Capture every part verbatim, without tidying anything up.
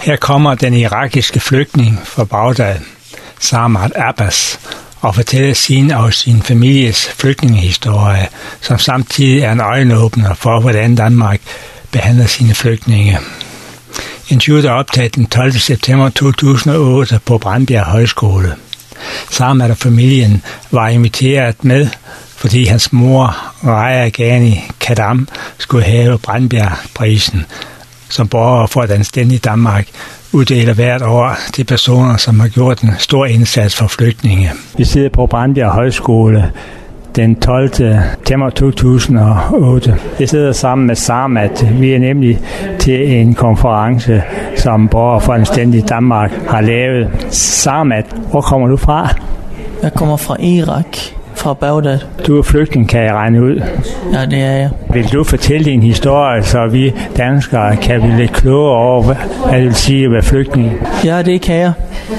Her kommer den irakiske flygtning fra Bagdad, Samad Abbas, og fortæller sin og sin families flygtningehistorie, som samtidig er en øjenåbner for, hvordan Danmark behandler sine flygtninge. Interviewet er optaget den tolvte september to tusind og otte på Brandbjerg Højskole. Samad og familien var inviteret med, fordi hans mor, Raya Ghani Kadam, skulle have Brandbjergprisen, som borger for et anstændigt Danmark uddeler hvert år til personer, som har gjort en stor indsats for flygtninge. Vi sidder på Brandbjerg Højskole den tolvte september to tusind og otte. Jeg sidder sammen med Samad. Vi er nemlig til en konference, som borger for anstændigt Danmark har lavet. Samad, hvor kommer du fra? Jeg kommer fra Irak. Fra Bagdad. Du er flygtning, kan jeg regne ud. Ja, det er jeg. Vil du fortælle din historie, så vi danskere kan blive lidt klogere over, hvad det vil sige at være flygtning? Ja, det kan jeg.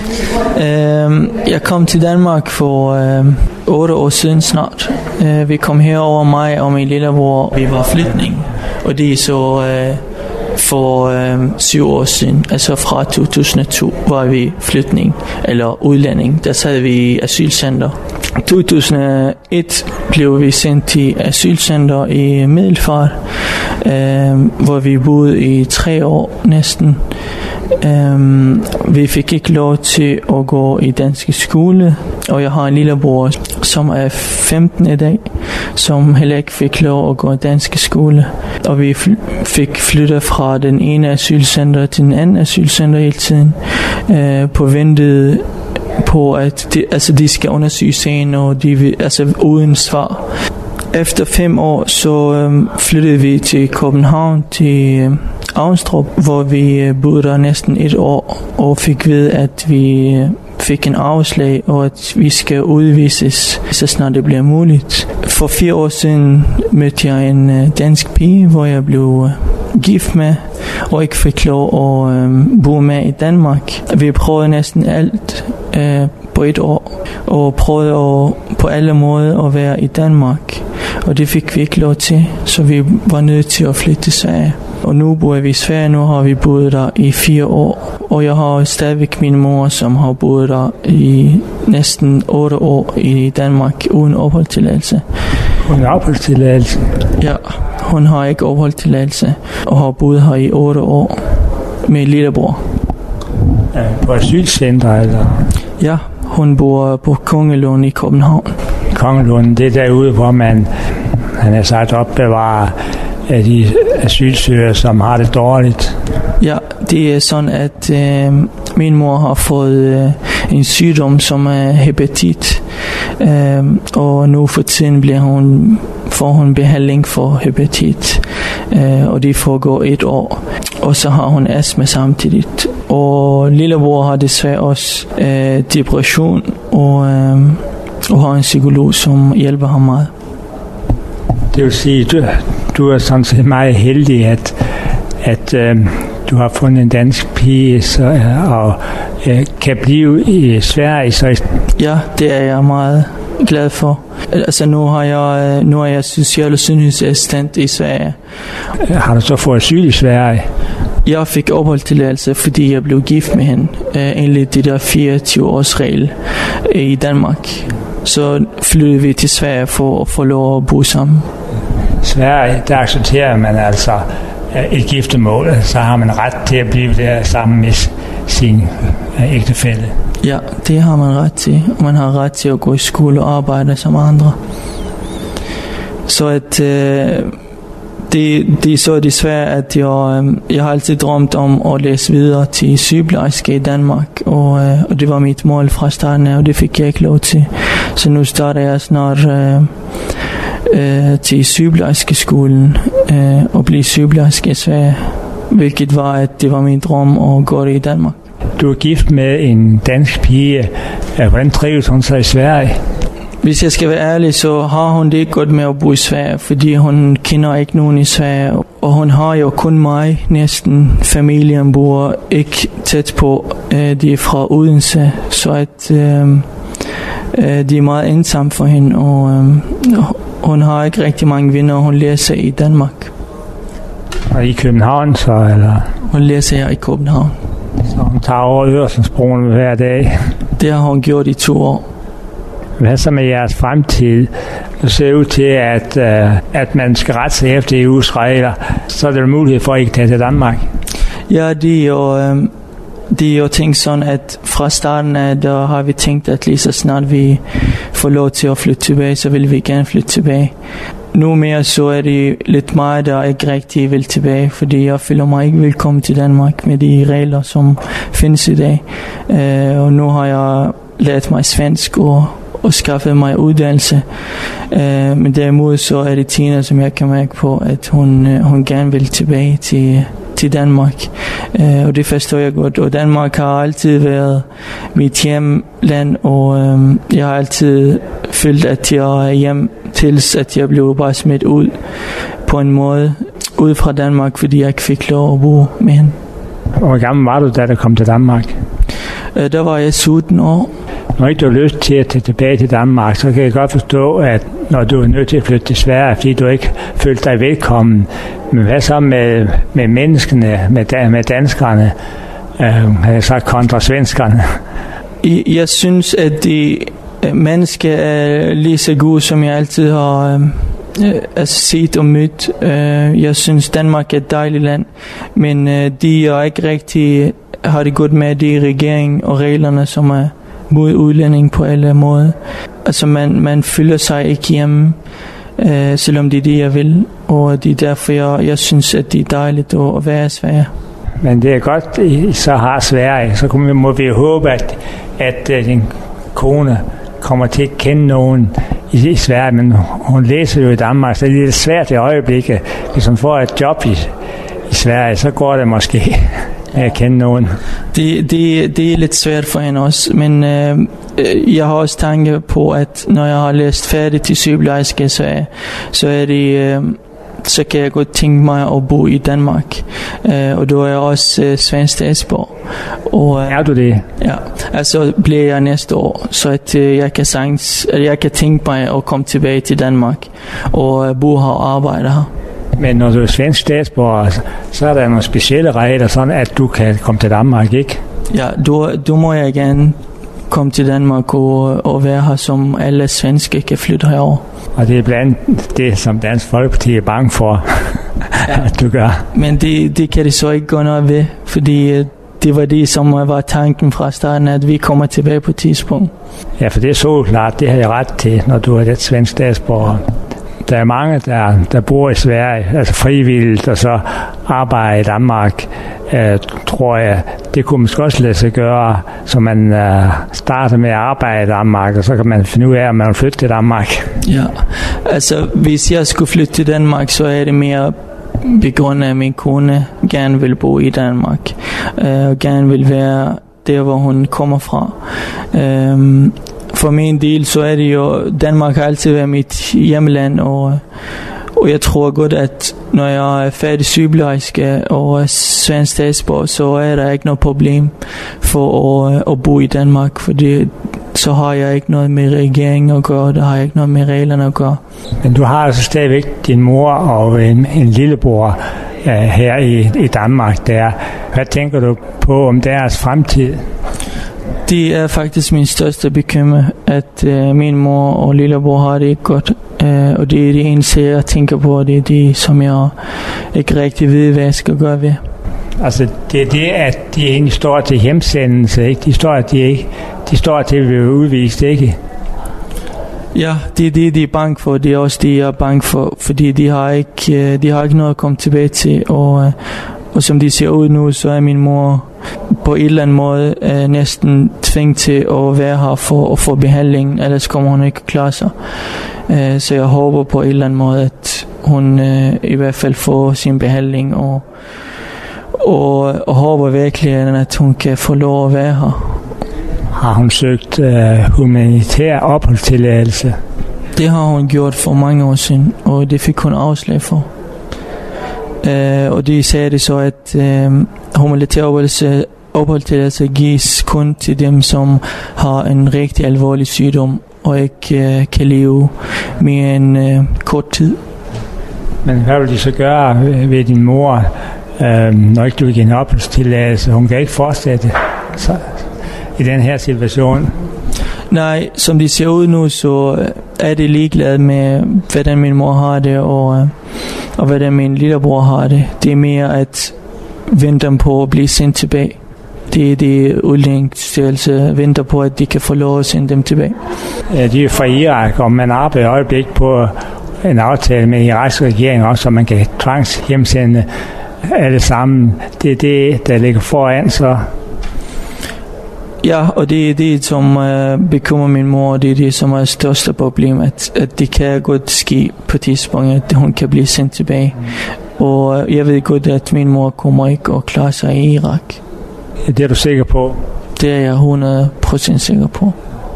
Jeg kom til Danmark for otte år siden snart. Vi kom herover, mig og min lillebror. Vi var flygtning, og det er så for syv år siden, altså fra to tusind og to, var vi flygtning eller udlænding. Der sad vi i asylcenter. to tusind og et blev vi sendt til asylcenter i Middelfart, øh, hvor vi boede i tre år næsten. Øh, vi fik ikke lov til at gå i dansk skole, og jeg har en lillebror, som er femten i dag, som heller ikke fik lov at gå i dansk skole. Og vi fl- fik flyttet fra den ene asylcenter til den anden asylcenter hele tiden, øh, på ventet på at de, altså de skal undersøge sagen, og de altså uden svar. Efter fem år så øhm, flyttede vi til København, til øh, Avnstrup, hvor vi øh, boede der næsten et år og fik ved at vi øh, fik en afslag, og at vi skal udvises, så snart det bliver muligt. For fire år siden mødte jeg en øh, dansk pige, hvor jeg blev øh, gift med, og ikke fik lov at øh, bo med i Danmark. Vi prøvede næsten alt øh, på et år, og prøvede at, på alle måder at være i Danmark, og det fik vi ikke lov til, så vi var nødt til at flytte til Sverige. Og nu bor vi i Sverige, nu har vi boet der i fire år, og jeg har stadigvæk min mor, som har boet der i næsten otte år i Danmark uden opholdstilladelse. Uden opholdstilladelse? Ja, hun har ikke opholdstilladelse og har boet her i otte år med en lillebror. Ja, på asylcenter eller? Ja, hun bor på Kongelund i København. Kongelund, det er derude, hvor man, han har sagt, opbevarer af de asylsøgere, som har det dårligt. Ja, det er sådan, at øh, min mor har fået øh, en sygdom, som er hepatit. Øh, og nu for tiden bliver hun, får hun behandling for hepatit. Øh, og det foregår et år. Og så har hun astma samtidigt. Og lillebror har desværre også øh, depression, og, øh, og har en psykolog, som hjælper ham meget. Det vil sige, du, du er sådan set meget heldig, at, at øh, du har fundet en dansk pige så, og øh, kan blive i Sverige. Så... Ja, det er jeg meget glad for. Altså nu har jeg nu er jeg social- og sundhedsassistent i Sverige. Har du så fået asyl i Sverige? Jeg fik opholdstilladelse, fordi jeg blev gift med hende, øh, enligt det der fireogtyve års regel øh, i Danmark. Så flyttede vi til Sverige for at få lov at bo sammen. Sverige, der accepterer man altså et giftermål, så har man ret til at blive der sammen med sin ægtefælle. Ja, det har man ret til. Man har ret til at gå i skole og arbejde som andre. Så at øh, det, det er så desværre, at jeg, jeg har altid drømt om at læse videre til sygeplejerske i Danmark, og, øh, og det var mit mål fra starten af, og det fik jeg ikke lov til. Så nu starter jeg snart øh, øh, til sygeplejerskeskolen øh, og blive sygeplejerske i Sverige, hvilket var, at det var min drøm at gå det i Danmark. Du er gift med en dansk pige. Hvordan trives hun så i Sverige? Hvis jeg skal være ærlig, så har hun det ikke godt med at bo i Sverige, fordi hun kender ikke nogen i Sverige. Og hun har jo kun mig, næsten. Familien bor ikke tæt på. De er fra Odense, så at, øh, de er meget ensomme for hende. Og øh, hun har ikke rigtig mange venner, og hun læser i Danmark. Og i København så, eller? Hun læser her i København. Så hun tager over Øresundsbroen hver dag? Det har hun gjort i to år. Hvad så med jeres fremtid? Det ser ud til, at, uh, at man skal rette sig efter E U's regler. Så er der mulighed for, at I kan tage til Danmark? Ja, det er jo, øh, det er jo tænkt sådan, at fra starten af, der har vi tænkt, at lige så snart vi får lov til at flytte tilbage, så vil vi gerne flytte tilbage. Nu mere så er det lidt meget, der ikke rigtig vil tilbage, fordi jeg føler mig ikke velkommen til Danmark med de regler, som findes i dag. Uh, og nu har jeg lært mig svensk og og skaffet mig uddannelse. Uh, men derimod så er det Tina, som jeg kan mærke på, at hun, uh, hun gerne vil tilbage til, til Danmark. Uh, og det forstår jeg godt. Og Danmark har altid været mit hjemland, og um, jeg har altid følt, at jeg er hjem, til at jeg blev bare smidt ud på en måde ud fra Danmark, fordi jeg ikke fik lov at bo med hende. Hvor gammel var du, da du kom til Danmark? Uh, der var jeg sytten år. Når ikke du har lyst til at tage tilbage til Danmark, så kan jeg godt forstå, at når du er nødt til at flytte til Sverige, fordi du ikke følte dig velkommen. Men hvad så med, med menneskene, med, med danskerne, øh, har jeg sagt, kontra svenskerne? Jeg, jeg synes, at de mennesker er lige så gode, som jeg altid har øh, altså set og mødt. Øh, jeg synes, Danmark er et dejligt land, men øh, de er ikke rigtig har det godt med de regering og reglerne, som er mod udlænding på alle måder. Altså man, man føler sig ikke hjemme, øh, selvom det er det, jeg vil. Og det er derfor, jeg, jeg synes, at det er dejligt at, at være i Sverige. Men det er godt, I så har Sverige. Så må vi håbe, at, at din kone kommer til at kende nogen i, i Sverige. Men hun læser jo i Danmark, så det er lidt svært i øjeblikket. Hvis hun får et job i, i Sverige, så går det måske at kende nogen. Det, det, det er lidt svært for hende også, men øh, jeg har også tanke på, at når jeg har læst færdigt til sygeplejerske, så, så er det... Øh, så kan jeg godt tænke mig at bo i Danmark. Uh, og da er jeg også uh, svensk statsborger. Og, uh, er du det? Ja, altså bliver jeg næste år, så at uh, jeg kan sagtens, at jeg kan tænke mig at komme tilbage til Danmark og uh, bo her og arbejde her. Men når du er svensk statsborger, så er der nogle specielle regler, sådan at du kan komme til Danmark, ikke? Ja, du, du må jeg gerne komme til Danmark og, og være her, som alle svenske kan flytte herover. Og det er blandt det, som Dansk Folkeparti er bange for, ja. At du gør. Men det, det kan det så ikke gå noget ved, fordi det var det, som var tanken fra starten, at vi kommer tilbage på et tidspunkt. Ja, for det er så klart, det har jeg ret til, når du er et svensk statsborger. Der er mange, der, der bor i Sverige, altså frivilligt, og så arbejder i Danmark, øh, tror jeg. Det kunne måske også lade sig gøre, så man øh, starter med at arbejde i Danmark, og så kan man finde ud af, om man vil flytte til Danmark. Ja, altså hvis jeg skulle flytte til Danmark, så er det mere begrundet af, at min kone gerne vil bo i Danmark, øh, og gerne vil være der, hvor hun kommer fra. Øh, For min del, så er det jo, Danmark har altid været mit hjemland, og, og jeg tror godt, at når jeg er færdig sygeplejerske og er svensk statsborger, så er der ikke noget problem for at, at bo i Danmark, fordi så har jeg ikke noget med regeringen at gøre, der har jeg ikke noget med reglerne at gøre. Men du har altså stadigvæk din mor og en, en lillebror uh, her i, i Danmark der. Hvad tænker du på om deres fremtid? Det er faktisk min største bekymring, at øh, min mor og lillebror har det ikke godt. Øh, og det er det eneste, jeg tænker på, det er det, som jeg ikke rigtig ved, hvad jeg skal gøre ved. Altså, det er det, at de egentlig står til hjemsendelse, ikke? De står, at de, ikke, de står til at blive udvist, ikke? Ja, det er det, de er bange for. Det er også det, jeg er bange for, fordi de har ikke, de har ikke noget at komme tilbage til. Og, og som de ser ud nu, så er min mor på en eller anden måde øh, næsten tvunget til at være her for at få behandling, ellers kommer hun ikke at klare sig. Øh, så jeg håber på en eller anden måde, at hun øh, i hvert fald får sin behandling, og, og, og håber virkelig, at hun kan få lov at være her. Har hun søgt øh, humanitær opholdstilladelse? Det har hun gjort for mange år siden, og det fik hun afslag for. Uh, og de sagde det så, at uh, humanitær opholdstilladelse gives kun til dem, som har en rigtig alvorlig sygdom og ikke uh, kan leve mere end uh, kort tid. Men hvad vil de så gøre ved din mor? øh, når ikke du giver en opholdstilladelse. Hun kan ikke fortsætte så, i den her situation. Nej, som det ser ud nu, så er det ligeglad med, hvordan min mor har det, og, og hvordan min lillebror har det. Det er mere at vente på at blive sendt tilbage. Det er det, udlændingsstyrelse venter på, at de kan få lov at sende dem tilbage. Ja, de er fra Irak, og man arbejder i øjeblik på en aftale med Iraks regering også, så man kan tvangshjemsende alle sammen. Det er det, der ligger foran, så... Ja, og det er det, som uh, bekymrer min mor, og det er det, som er det største problem, at, at det kan godt ske på tidspunkt, at hun kan blive sendt tilbage. Mm. Og uh, jeg ved godt, at min mor kommer ikke at klare sig i Irak. Det er du sikker på? Det er jeg hundrede procent sikker på.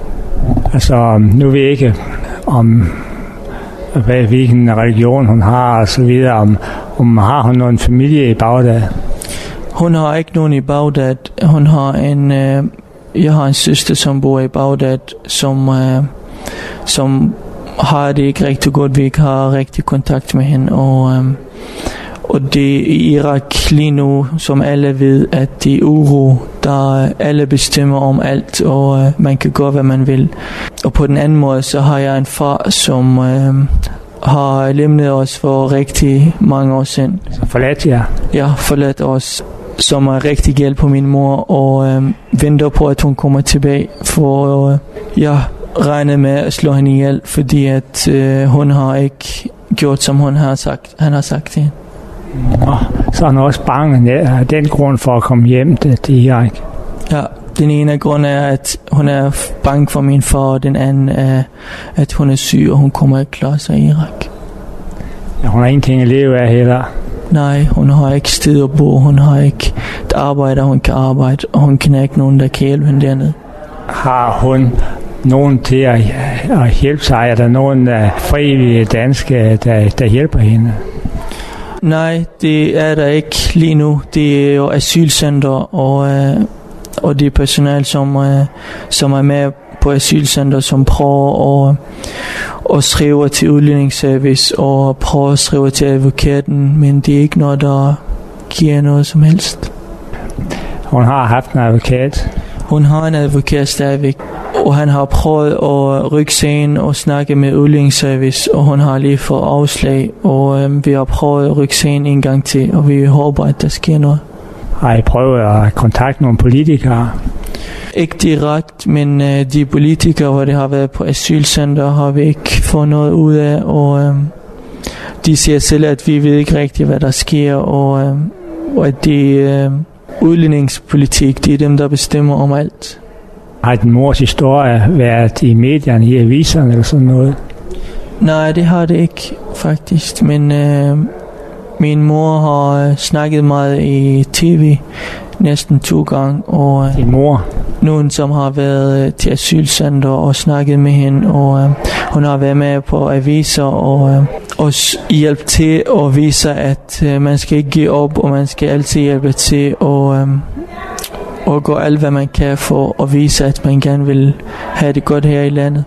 Altså, nu ved jeg ikke, om hvad, hvilken religion hun har, og så videre, om, om har hun nogen familie i Bagdad? Hun har ikke nogen i Bagdad. Hun har en... Uh, Jeg har en søster, som bor i Bagdad, som, øh, som har det ikke rigtig godt. Vi ikke har rigtig kontakt med hende. Og, øh, og det i Irak lige nu, som alle ved, at det er uro, der alle bestemmer om alt, og øh, man kan gøre, hvad man vil. Og på den anden måde, så har jeg en far, som øh, har lemnet os for rigtig mange år siden. Så forladt jer? Ja, forladt os. Som er rigtig hjælp på min mor, og øh, venter på, at hun kommer tilbage, for øh, jeg regner med at slå hende ihjel, fordi at øh, hun har ikke gjort, som hun har sagt, han har sagt til hende. Nå, så er han også bange af den grund for at komme hjem til Irak. Ja, den ene grund er, at hun er bange for min far, og den anden er, at hun er syg, og hun kommer ikke klare sig i Irak. Ja, hun har ingenting at leve af heller. Nej, hun har ikke sted at bo, hun har ikke et arbejde, hun kan arbejde, og hun kender ikke nogen, der kan hjælpe hende dernede. Har hun nogen til at, at hjælpe sig? Er der nogen uh, frivillige danske, der, der hjælper hende? Nej, det er der ikke lige nu. Det er jo asylcenter, og, uh, og det er personal, som, uh, som er med på asylcenter, som prøver at, at skrive til udlændingsservice og prøver at skrive til advokaten, men det er ikke noget, der giver noget som helst. Hun har haft en advokat? Hun har en advokat stadigvæk, og han har prøvet at rykke sagen og snakke med udlændingsservice, og hun har lige fået afslag, og øhm, vi har prøvet at rykke sagen en gang til, og vi håber, at der sker noget. Har I prøvet at kontakte nogle politikere? Ikke direkte, men øh, de politikere, hvor det har været på asylcenter, har vi ikke fået noget ud af, og øh, de siger selv, at vi ved ikke rigtigt, hvad der sker, og, øh, og at det øh, udlændingspolitik, det er dem, der bestemmer om alt. Har din mors historie været i medierne, i aviserne eller sådan noget? Nej, det har det ikke, faktisk, men øh, min mor har snakket meget i tv, næsten to gange, og din mor? Nogen, som har været til asylcenter og snakket med hende, og øh, hun har været med på aviser og øh, også hjælpe til at vise, at øh, man skal ikke give op, og man skal altid hjælpe til og, øh, og gøre alt, hvad man kan for at vise, at man gerne vil have det godt her i landet.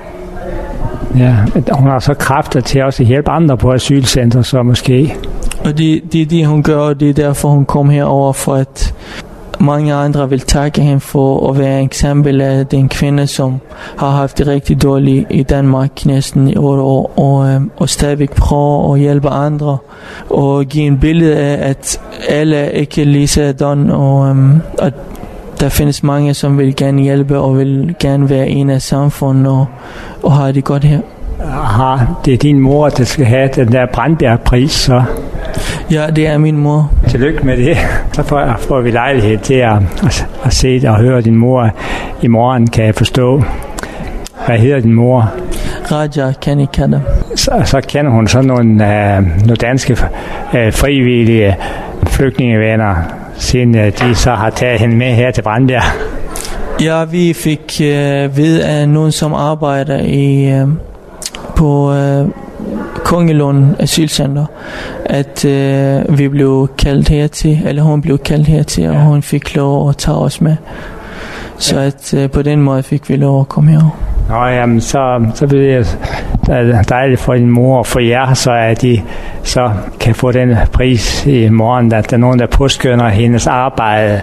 Ja, hun har så kræfter til også at hjælpe andre på asylcenter, så måske. Og det, det er det, hun gør, og det er derfor, hun kom herover, for at mange andre vil takke hende for at være et eksempel af den kvinde, som har haft det rigtig dårligt i Danmark næsten i otte år, og, øh, og stadigvæk prøver at hjælpe andre, og give en billede af, at alle ikke er lige sådan, og øh, at der findes mange, som vil gerne hjælpe, og vil gerne være en af samfundet, og, og har det godt her. Aha, det er din mor, der skal have den der Brandbjerg-pris, så... Ja, det er min mor. Tillykke med det. Så får, får vi lejlighed til at, at, at se og høre din mor i morgen, kan jeg forstå. Hvad hedder din mor? Raja Kanikada. Så, så kender hun sådan nogle, uh, nogle danske uh, frivillige flygtningevenner, siden uh, de så har taget hende med her til Brandbjerg. Ja, vi fik uh, ved af nogen, som arbejder i, uh, på... Uh, Kongelund Asylcenter, at øh, vi blev kaldt hertil, eller hun blev kaldt hertil, og hun fik lov at tage os med. Så at øh, på den måde fik vi lov at komme herover. Nå jamen, så, så bliver det dejligt for din mor og for jer, så er de så kan få den pris i morgen, at der er nogen, der påskønner hendes arbejde.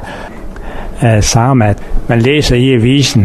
Samat. Man læser i avisen,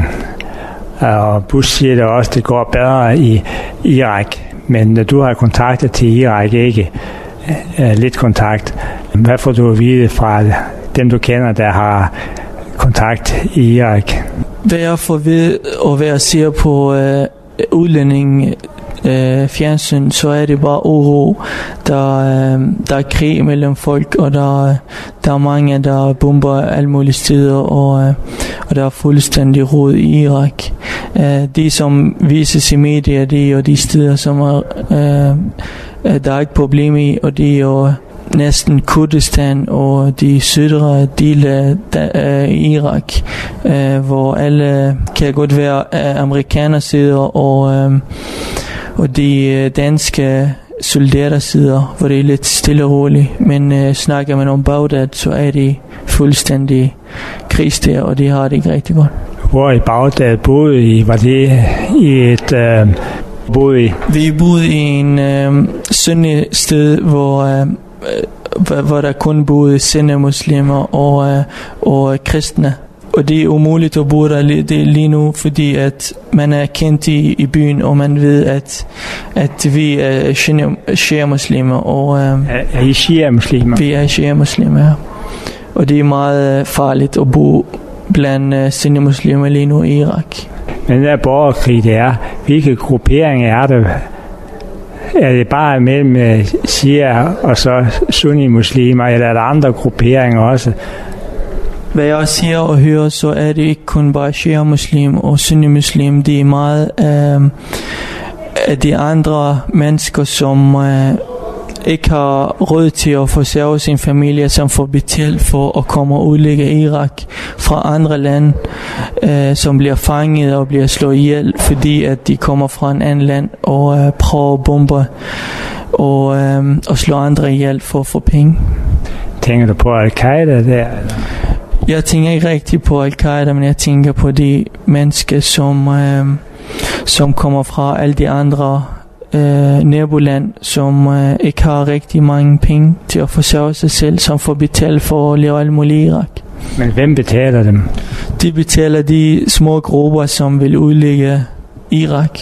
og Bush siger det også, det går bedre i Irak. Men du har kontakter til Irak, ikke lidt kontakt. Hvad får du at vide fra dem, du kender, der har kontakt i Irak? Hvad jeg får ved, og hvad jeg ser på øh, udlænding øh, fjernsyn, så er det bare uro. Der, øh, der er krig mellem folk, og der, der er mange, der bomber alle mulige steder, og, øh, og der er fuldstændig rod i Irak. Øh, de, som vises i medier, de er de steder, som er, øh, der er ikke problem i, og de er jo næsten Kurdistan og de sydre dele af Irak, øh, hvor alle kan godt være øh, amerikanere sidder, og, øh, og de danske soldater sidder, hvor det er lidt stille og roligt. Men øh, snakker man om Bagdad, så er de fuldstændig krigsder, og de har det ikke rigtig godt. Hvor i Bagdad boede I? Var det i et... Øh, boede I? Vi boede i en øh, sønnig sted, hvor... Øh, hvor der kun boede sunni-muslimer og, øh, og kristne. Og det er umuligt at bo der lige, lige nu, fordi at man er kendt i, i byen, og man ved, at, at vi er shia-muslimer. Og, øh, er, er I shia-muslimer? Vi er shia-muslimer, ja. Og det er meget farligt at bo blandt uh, sunni-muslimer lige nu i Irak. Men den der borgerkrig, det er, hvilke grupperinger er det? Er det bare mellem shia og så sunni-muslimer, eller er der andre grupperinger også? Hvad jeg siger og hører, så er det ikke kun bare shia-muslim og sunni-muslim. Det er meget øh, af de andre mennesker, som øh, ikke har råd til at forsørge sin familie, som får betalt for at komme og udlægge Irak fra andre lande, øh, som bliver fanget og bliver slået ihjel, fordi at de kommer fra en anden land og øh, prøver at bombe og, øh, og slå andre ihjel for at få penge. Tænker du på Al-Qaida der? Eller? Jeg tænker ikke rigtig på Al-Qaida, men jeg tænker på de mennesker, som, øh, som kommer fra alle de andre Øh, naboland, som øh, ikke har rigtig mange penge til at forsørge sig selv, som får betalt for at leve alt muligt i Irak. Men hvem betaler dem? De betaler de små grupper, som vil udlægge Irak.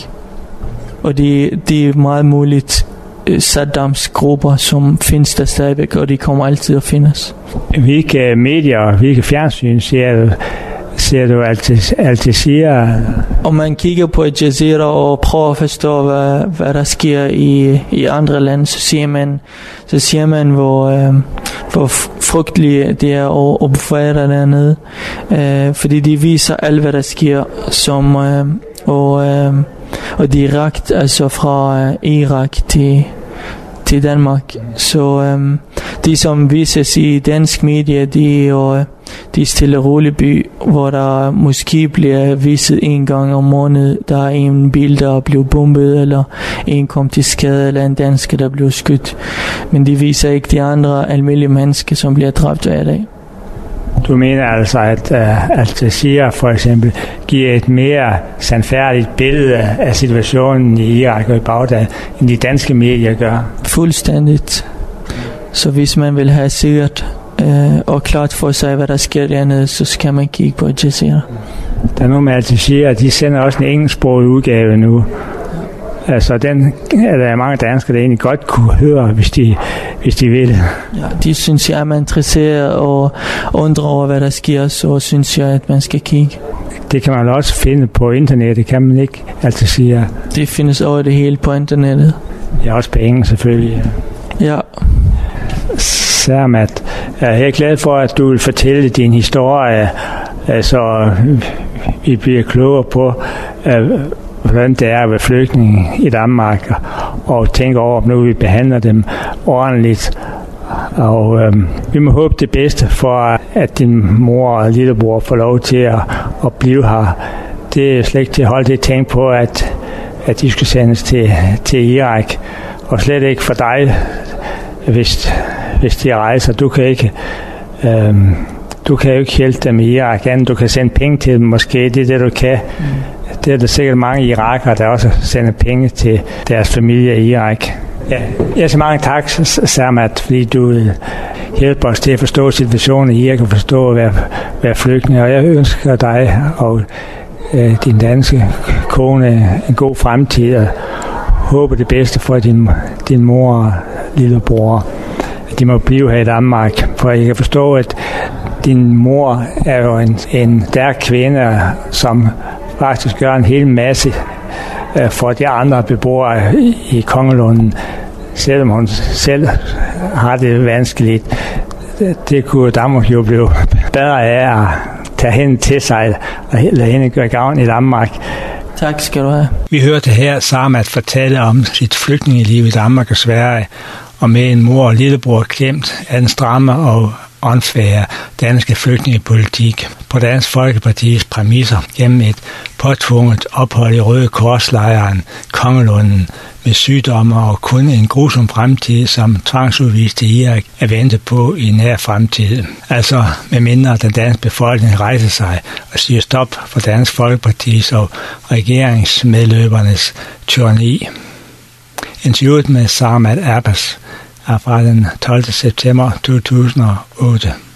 Og det de er meget muligt øh, Saddams grupper, som findes der stadigvæk, og de kommer altid at findes. Hvilke medier, hvilke fjernsyn ser du? Ser du Al Jazeera? Og man kigger på Al Jazeera og prøver at forstå, hvad, hvad der sker i, i andre lande, så siger man, så siger man hvor, øh, hvor frygteligt det er at opføre dernede. Øh, fordi de viser alt, hvad der sker, som, øh, og, øh, og direkte altså fra øh, Irak til, til Danmark. Så øh, de, som vises i dansk medie, de er jo de stille og rolige by, hvor der måske bliver viset en gang om måneden, der er en bil, der er blevet bombet, eller en kom til skade, eller en dansker, der blev skudt. Men de viser ikke de andre almindelige mennesker, som bliver dræbt hver dag. Du mener altså, at uh, Al Jazeera for eksempel giver et mere sandfærdigt billede af situationen i Irak og i Bagdad, end de danske medier gør? Fuldstændigt. Så hvis man vil have sikkert øh, og klart for sig, hvad der sker dernede, så skal man kigge på Al Jazeera. Der er nogle med Al Jazeera, de sender også en engelsksproget udgave nu. Altså den er der mange danskere, der egentlig godt kunne høre, hvis de, hvis de vil. Ja, de synes jeg, at man er interesseret og undrer over, hvad der sker, så synes jeg, at man skal kigge. Det kan man også finde på internettet, kan man ikke altid sige. Det findes over det hele på internettet. Ja, også på engelsk selvfølgelig. Ja. Samat, jeg er glad for, at du vil fortælle din historie, så vi bliver klogere på, hvordan det er at være flygtning i Danmark, og tænke over, om nu vi behandler dem ordentligt. Og øhm, vi må håbe det bedste for, at din mor og lillebror får lov til at, at blive her. Det er slet ikke til at holde det tænke på, at, at de skal sendes til, til Irak, og slet ikke for dig, hvis, hvis de rejser. Du kan ikke... Øhm, Du kan jo ikke hjælpe dem i Irak, andet du kan sende penge til dem måske, det er det du kan. Mm. Det er der sikkert mange irakere, der også sender penge til deres familie i Irak. Ja, jeg siger mange tak, Samat, fordi du hjælper os til at forstå situationen i Irak og forstå at være, være flygtning. Og jeg ønsker dig og øh, din danske kone en god fremtid og håber det bedste for din, din mor og lillebror. De må blive her i Danmark, for jeg kan forstå, at din mor er jo en, en stærk kvinde, som faktisk gør en hel masse for de andre beboere i Kongelunden, selvom hun selv har det vanskeligt. Det kunne Danmark jo blive bedre af at tage hende til sig og lade hende gøre gavn i Danmark. Tak skal du have. Vi hørte her Samat fortælle om sit flygtningeliv i Danmark og Sverige, og med en mor og lillebror klemt af den stramme og unfair danske flygtningepolitik på Dansk Folkepartis præmisser gennem et påtvunget ophold i Røde Korslejren Kongelunden med sygdomme og kun en grusom fremtid, som tvangsudviste Irak er vente på i nær fremtid. Altså med mindre den danske befolkning rejser sig og siger stop for Dansk Folkepartis og regeringsmedløbernes tyranni. Interviewet med Samat Abbas er fra den tolvte september to tusind og otte.